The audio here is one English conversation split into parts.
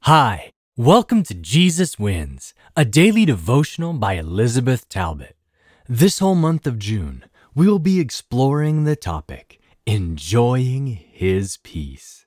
Hi, welcome to Jesus Wins, a daily devotional by Elizabeth Talbot. This whole month of June, we will be exploring the topic, Enjoying His Peace.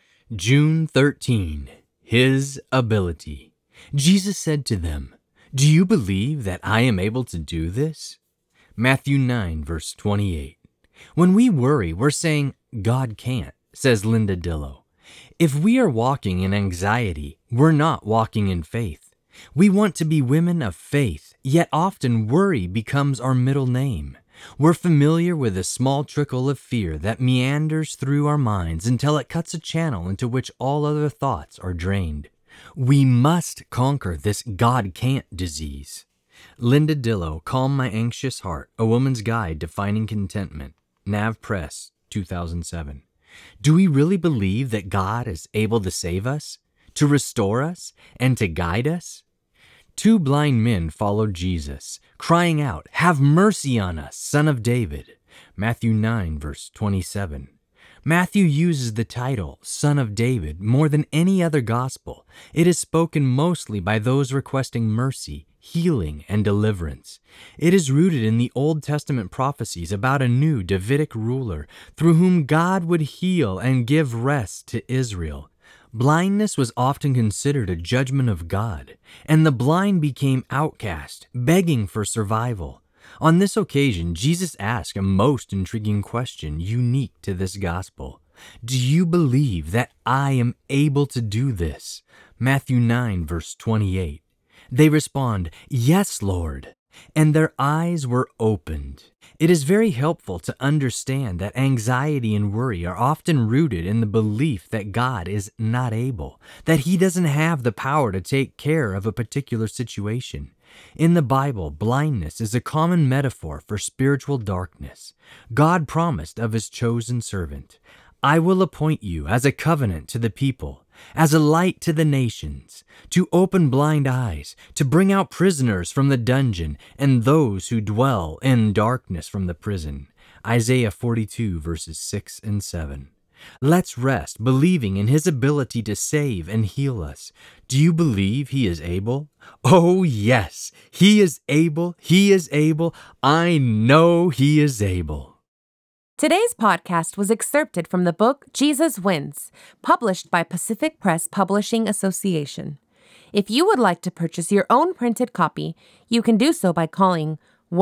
June 13, His Ability. Jesus said to them, "Do you believe that I am able to do this?" Matthew 9, verse 28. When we worry, we're saying, "God can't," says Linda Dillow. If we are walking in anxiety, we're not walking in faith. We want to be women of faith, yet often worry becomes our middle name. We're familiar with a small trickle of fear that meanders through our minds until it cuts a channel into which all other thoughts are drained. We must conquer this God can't disease. Linda Dillow, Calm My Anxious Heart, A Woman's Guide to Finding Contentment, Nav Press, 2007. Do we really believe that God is able to save us, to restore us, and to guide us? Two blind men followed Jesus, crying out, "Have mercy on us, Son of David." Matthew 9, verse 27. Matthew uses the title, Son of David, more than any other gospel. It is spoken mostly by those requesting mercy, healing, and deliverance. It is rooted in the Old Testament prophecies about a new Davidic ruler through whom God would heal and give rest to Israel. Blindness was often considered a judgment of God, and the blind became outcast, begging for survival. On this occasion, Jesus asked a most intriguing question unique to this gospel. Do you believe that I am able to do this? Matthew 9, verse 28. They respond, "Yes, Lord," and their eyes were opened. It is very helpful to understand that anxiety and worry are often rooted in the belief that God is not able, that He doesn't have the power to take care of a particular situation. In the Bible, blindness is a common metaphor for spiritual darkness. God promised of His chosen servant, "I will appoint you as a covenant to the people, as a light to the nations, to open blind eyes, to bring out prisoners from the dungeon, and those who dwell in darkness from the prison." Isaiah 42, verses 6 and 7. Let's rest, believing in His ability to save and heal us. Do you believe He is able? Oh, yes, He is able. He is able. I know He is able. Today's podcast was excerpted from the book Jesus Wins, published by Pacific Press Publishing Association. If you would like to purchase your own printed copy, you can do so by calling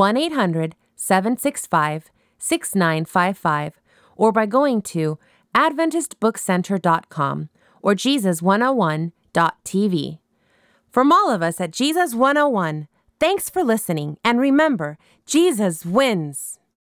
1-800-765-6955 or by going to AdventistBookCenter.com or Jesus101.tv. From all of us at Jesus 101, thanks for listening, and remember, Jesus wins!